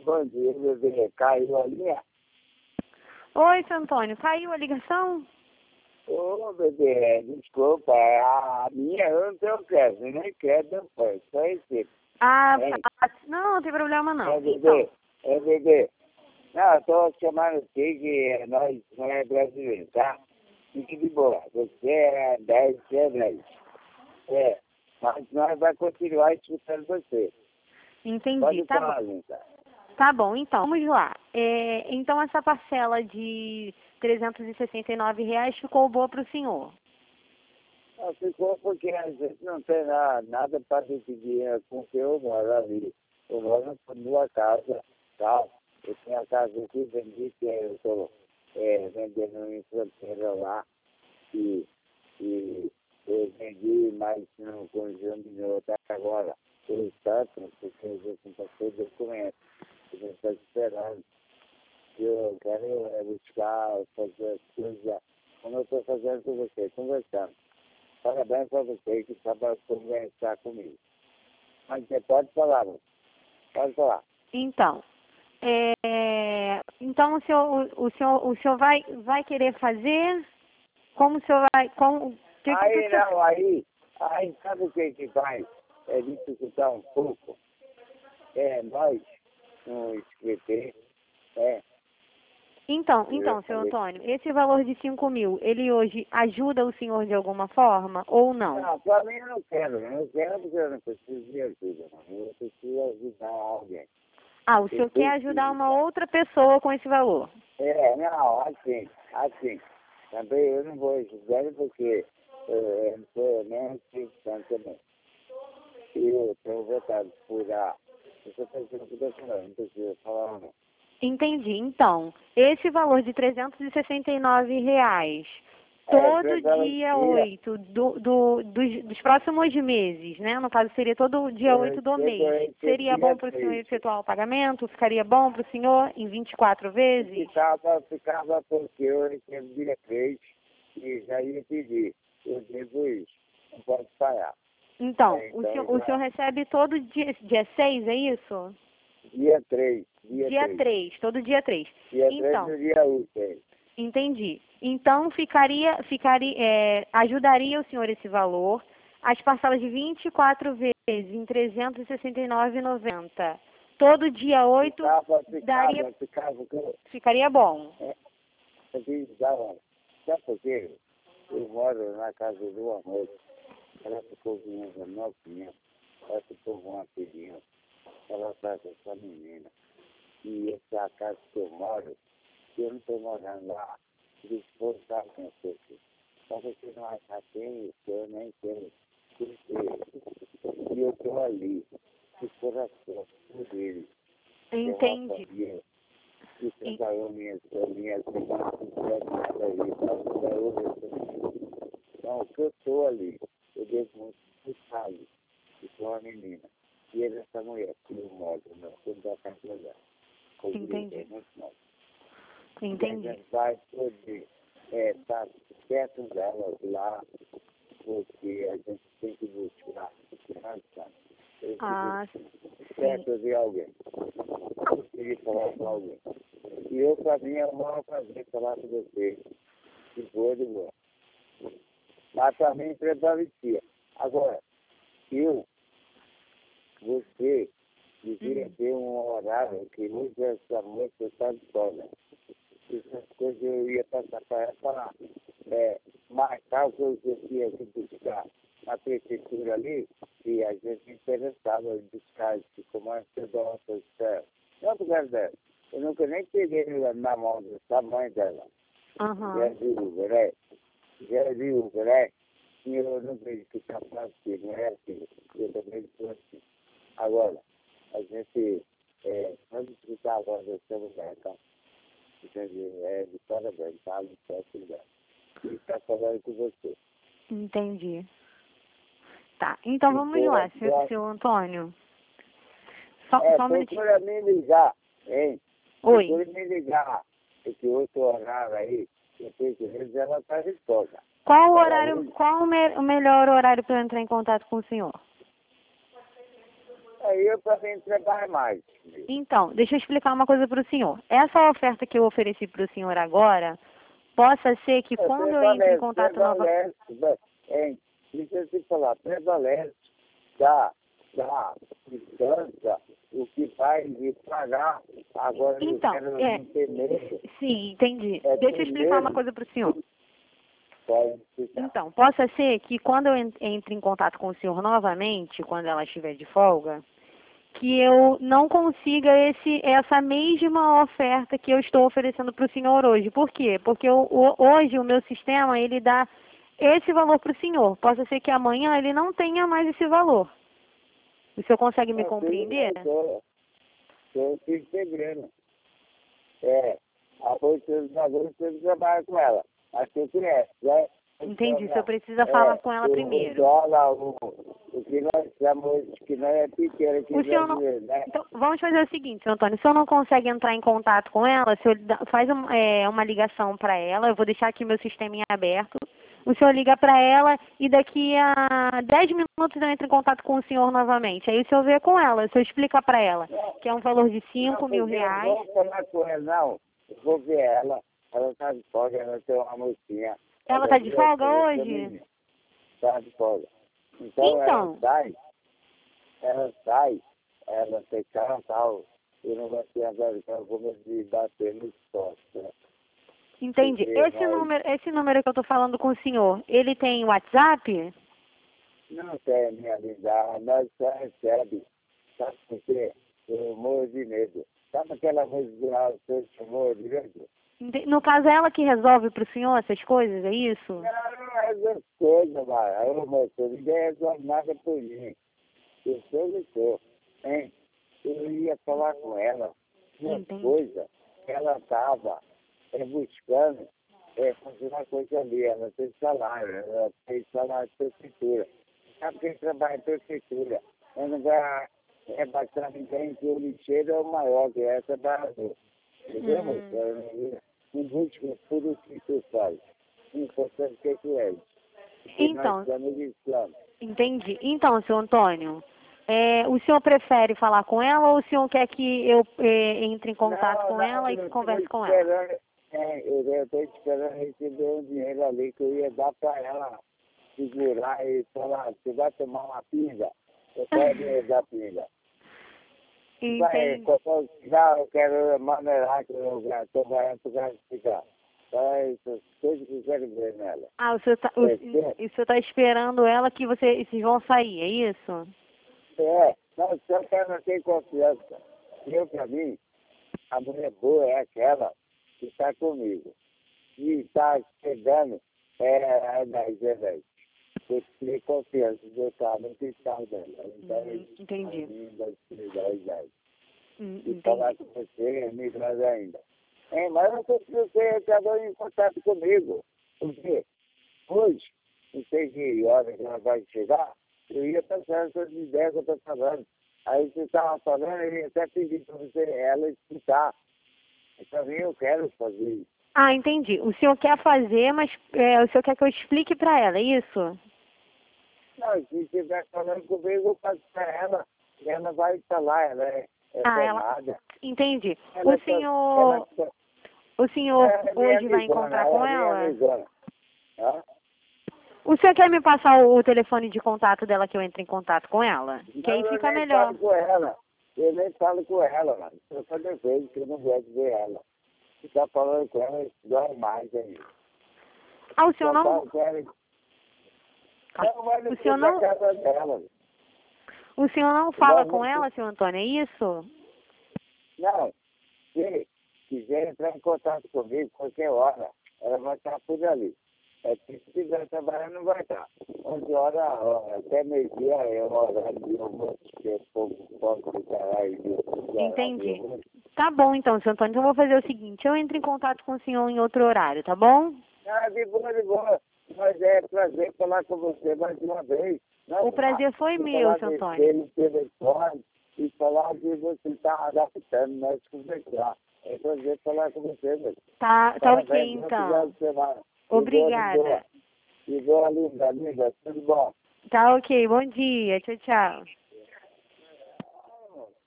Bom dia, bebê. Caiu a linha? Oi, seu Antônio, caiu a ligação? Ô, bebê, desculpa, a minha eu não tenho crédito, nem crédito não foi, só esse. Ah, É, não, não tem problema não. bebê, bebê. Não, eu tô chamando aqui que nós não é brasileiro, tá? Fique de boa, você é 10, você é 10. É, mas nós vamos continuar escutando você. Entendi, Pode tá falar, bom. Linda. Tá bom, então, vamos lá. Então, essa parcela de R$ 369 ficou boa para o senhor? Não, ficou porque a gente não tem nada para decidir com que eu moro ali. Eu moro numa casa, tá? Eu tenho a casa aqui, vendi, que eu estou vendendo em fronteira lá. E eu vendi, mas não consumi até agora. Por enquanto, porque a gente não passou documento. A gente está esperando. Eu quero buscar, fazer as coisas como eu estou fazendo com você, conversando. Parabéns para você que está para conversar comigo. Mas você pode falar, moço. Pode falar. Então, então o senhor vai querer fazer? Como o senhor vai... Aí não, aí sabe o que faz? É dificultar um pouco. Nós, no escrever, Então, seu Antônio, esse valor de 5.000, ele hoje ajuda o senhor de alguma forma ou não? Não, para mim eu não quero porque eu não preciso de ajuda, não. Eu preciso ajudar alguém. Ah, o senhor quer ajudar uma outra pessoa com esse valor? Não, assim. Também eu não vou ajudar porque eu não sou nem cristão também. E eu tenho vontade de furar. Eu só estou dizendo que eu não precisa falar não. Entendi. Então, esse valor de R$ 369, todo dia 8 dos próximos meses, né? No caso, seria todo dia 8 do mês. Seria bom para o senhor efetuar o pagamento? Ficaria bom para o senhor em 24 vezes? Ficava porque eu recebo dia 3 e já ia pedir. Eu devo isso. Não posso parar. Então, o senhor recebe todo dia 6, é isso? Dia 3. Dia 3, todo dia 3. Dia Então, 3 do dia 8. entendi. Então, ajudaria o senhor esse valor, as parcelas de 24 vezes em R$ 369,90. Todo dia 8 ficaria bom. Sabe por quê? Eu moro na casa do amor. Ela ficou vindo novinha. Ela ficou com uma filhinha. Ela está com essa menina. E essa é a casa que eu moro. Eu não estou morando lá. O esposo está com você. Só você não achar quem eu nem sei. E eu estou ali. O coração por ele. Entendi. E preparou minhas Então, que eu estou ali, eu devo muito buscá-lo, e sou uma menina. E ele é essa mulher que eu moro, não sou da casa dela. Entendi. Entendi. A gente vai poder estar perto dela lá, porque a gente tem que buscar esperança. Perto de alguém. Conseguir falar com alguém. E eu, para mim, é um maior prazer falar com você. De boa. Mas para mim, prevalecia. Agora, você devia ter um horário que hoje essa moça está de folga. Essas coisas eu ia passar para ela falar. Marcar o que eu tinha que buscar na prefeitura ali, e a gente interessava em buscar esse comando de doenças. Não por causa dela. Eu nunca nem peguei na mão do tamanho dela. Já é viúva, né? E eu não vejo que está fácil, não é assim. Eu também sou assim. Agora, a gente, vamos explicar agora dessa mulher, tá? De parabéns, tá? E está falando com você. Entendi. Tá, então vamos lá, seu Antônio. Só um minutinho. Procura me ligar, hein? Oi. Procura me ligar. Esse outro horário aí, eu tenho que ver se ela está disposta. Qual o melhor horário para eu entrar em contato com o senhor? Aí eu também trabalho mais. Então, deixa eu explicar uma coisa para o senhor. Essa oferta que eu ofereci para o senhor agora, possa ser que quando eu entre em contato novamente... Deixa eu te falar, prevalece da distância, o que vai me pagar. Agora então, eu quero entender. Sim, entendi. Deixa eu explicar uma coisa para o senhor. Pode explicar. Então, possa ser que quando eu entre em contato com o senhor novamente, quando ela estiver de folga, que eu não consiga essa mesma oferta que eu estou oferecendo para o senhor hoje. Por quê? Porque hoje o meu sistema, ele dá esse valor para o senhor. Possa ser que amanhã ele não tenha mais esse valor. O senhor consegue me compreender? Estou entendendo. A posição dos valores você trabalha com ela. Mas você conhece, né? Entendi, o senhor precisa falar com ela primeiro. O dólar, o que nós chamamos, que não é pequeno aqui O senhor não... brasileiro, né? Então, vamos fazer o seguinte, senhor Antônio, se o senhor não consegue entrar em contato com ela, o senhor faz uma ligação para ela, eu vou deixar aqui meu sistema em aberto, o senhor liga para ela e daqui a 10 minutos eu entro em contato com o senhor novamente. Aí o senhor vê com ela, o senhor explica para ela que é um valor de 5 mil reais. Não vou falar com ela, não. Eu vou ver ela. Ela está de folga, ela tem uma mocinha. Ela está de folga hoje? Está de folga. Então, ela tem carro e tal. Eu não vou ter agora, então eu vou me bater nos postos, né? Entendi. Esse número que eu estou falando com o senhor, ele tem WhatsApp? Não tem, minha linda. Nós só recebe. Sabe por quê? Eu morro de medo. Sabe aquela música lá, você chamou de medo? No caso, é ela que resolve para o senhor essas coisas, é isso? Não é essas coisas, vai. Ô, moço, ninguém resolve nada por mim. Eu sou, hein? Eu ia falar com ela uma coisa. Ela estava buscando fazer uma coisa ali. Ela tem salário, de prefeitura. Sabe quem trabalha em prefeitura? Ela não vai baixar ninguém que o lixeiro é o maior, que essa barrador. Entendeu, moço? Não busca tudo o que tu faz. O importante é que é isso. Então, entendi. Então, senhor Antônio, o senhor prefere falar com ela ou o senhor quer que eu entre em contato com ela e converse com ela? Eu estou esperando receber um dinheiro ali que eu ia dar para ela segurar e falar, você vai tomar uma pinga? Eu quero dinheiro da pinga. Entendi. Eu quero maneirar que eu estou ganhando para ficar. Essas coisas que eu quero ver nela. Ah, o senhor está esperando ela que vocês vão sair, é isso? Não, só que ela não tem confiança. Eu, para mim, a mulher boa é aquela que está comigo. E está chegando, velho. Eu tenho confiança de eu estar no quintal dela. Então, entendi. E falar com você é melhor ainda. Mas não sei se você acabou em contato comigo. Porque hoje, não sei que hora que ela vai chegar, eu ia passar essas ideias que eu estou falando. Aí você estava falando, eu ia até pedir para você ela explicar. Também eu quero fazer isso. Ah, entendi. O senhor quer fazer, mas o senhor quer que eu explique para ela, é isso? Não, se você estiver falando comigo, eu passo para ela. E ela vai estar lá, ela é formada. Entendi. Ela O senhor hoje vai encontrar com ela? O senhor quer me passar o telefone de contato dela que eu entre em contato com ela? Que aí fica melhor. Eu nem falo com ela, mano. Eu só desejo que eu não gosto de ver ela. Ficar falando com ela, dói mais ainda. Ah, o senhor não... O senhor não fala com ela, senhor Antônio, é isso? Não. Se quiser entrar em contato comigo, qualquer hora, ela vai estar por ali. Se estiver trabalhando, não vai estar. 11 horas, até meio-dia, é o horário de almoço, que o povo pode ficar aí. Entendi. Tá bom, então, senhor Antônio. Então, eu vou fazer o seguinte. Eu entro em contato com o senhor em outro horário, tá bom? De boa. Mas é prazer falar com você mais uma vez. O prazer foi meu, senhor Antônio. E falar que você está adaptando, nós conversar. É prazer falar com você, meu. Tá ok, então. Obrigada. E boa, linda, tudo bom? Tá ok, bom dia. Tchau, tchau.